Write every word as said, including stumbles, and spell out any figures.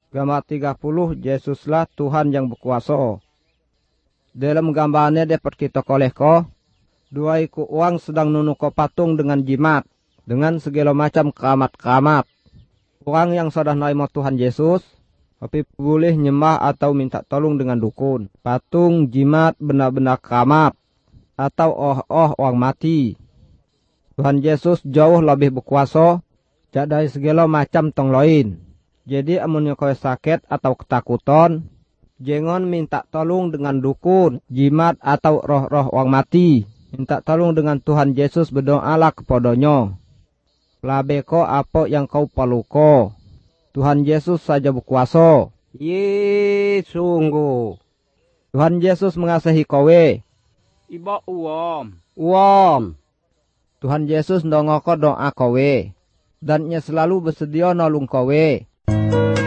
Gambar tiga puluh, Yesuslah Tuhan yang berkuasa. Dalam gambarnya dapat kita kolehko, dua iku uang sedang nunuko patung dengan jimat, dengan segala macam keramat-keramat. Orang yang sudah naimo Tuhan Yesus, tapi boleh nyembah atau minta tolong dengan dukun, patung, jimat, benda-benda keramat, atau oh-oh orang mati. Tuhan Yesus jauh lebih berkuasa, jak dari segala macam tong lain. Jadi amunnya kau sakit atau ketakutan, jangan minta tolong dengan dukun, jimat atau roh-roh orang mati. Minta tolong dengan Tuhan Yesus, berdoalah kepadanya. Labeko apa yang kau perluko. Tuhan Yesus saja berkuasa. Ye sungguh. Tuhan Yesus mengasihi kowe. Iba uam. Uam. Tuhan Yesus ndongoko doa kowe. Dan ia selalu bersedia nolong kowe.